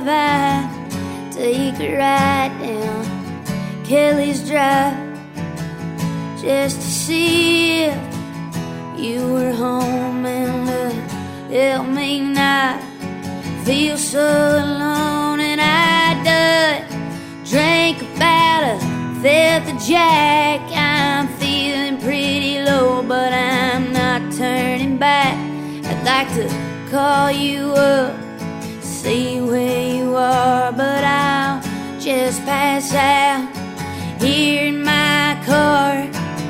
I take a ride down Kelly's Drive just to see if you were home and help me not feel so alone. And I drank about a fifth of Jack. I'm feeling pretty low, but I'm not turning back. I'd like to call you up, see where you are, but I'll just pass out here in my car.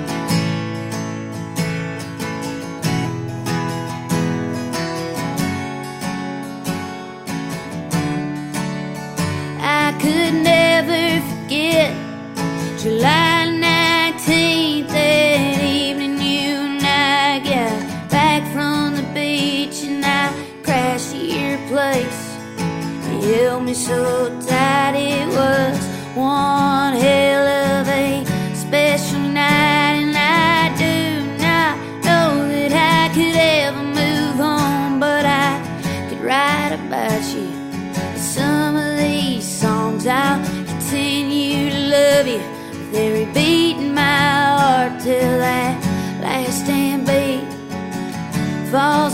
I could never forget July 19th, that evening you and I got back from the beach, and I crashed to your place. You held me so tight, it was one hell of a special night. And I do not know that I could ever move on, but I could write about you. Some of these songs I'll continue to love you with every beat in my heart till that last damn beat falls